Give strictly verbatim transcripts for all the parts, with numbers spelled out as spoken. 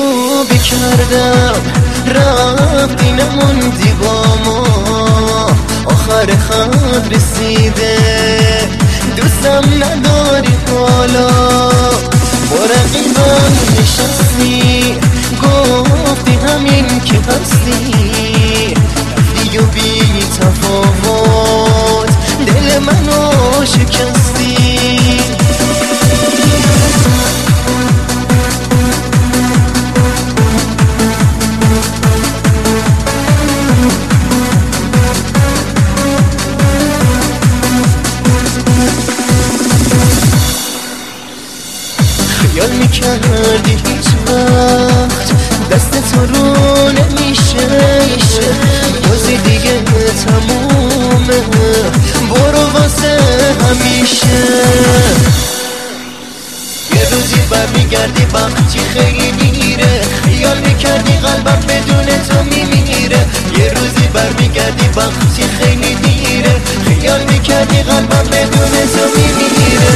خوبی کردم رفتی نموندی با ما، آخر خط رسیده دوستم نداری حالا. با رقیبم نشستی گفتی همین که هستی، رفتی و بی تفاوت دل منو شکستی. خیال میکردی هیچ وقت دست تو رو نمیشه، بازی دیگه تمومه برو واسه همیشه. یه روزی برمیگردی وقتی خیلی دیره، خیال میکردی قلبم بدون تو میمیره. یه روزی برمیگردی وقتی خیلی دیره، خیال میکردی قلبم بدون تو میمیره.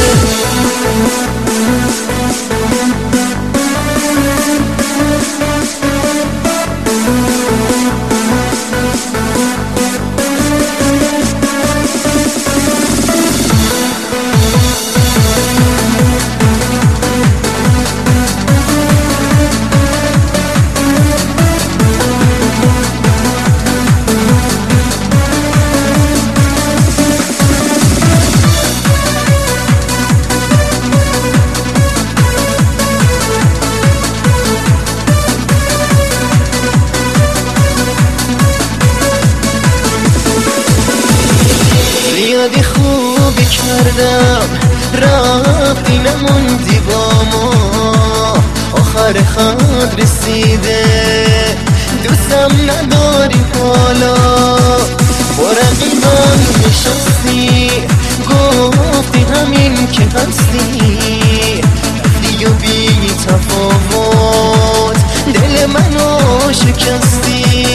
زیادی خوبی کردم رفتی نموندی با ما، آخر خط رسیده دوستم نداری حالا. با رقیبم نشستی گفتی همین که هستی، رفتی و بی تفاوت دل منو شکستی.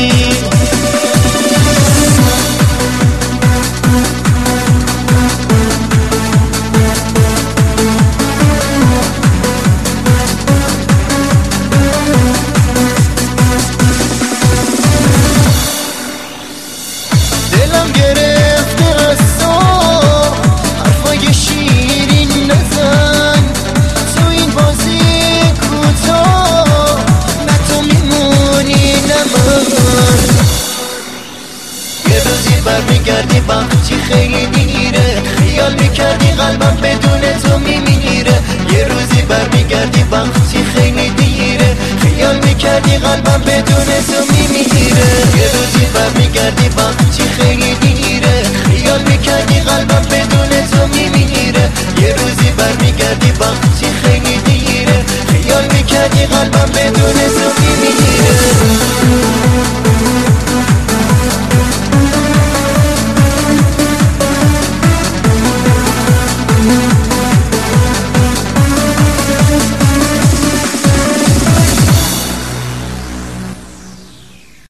دلم گرفته از تو حرفای شیرین نزن، تو این بازی کوتاه نه تو میمونی نه من. یه روزی برمیگردی وقتی خیلی دیره، خیال میکردی قلبم بدون تو میمیره. یه روزی برمیگردی وقتی خیلی دیره، خیال میکردی قلبم بدون تو میمیره. یه روزی برمیگردی وقتی خیلی دیره، خیال میکردی قلبم بدون تو میمیره. یه روزی برمیگردی وقتی خیلی دیره، خیال میکردی قلبم بدون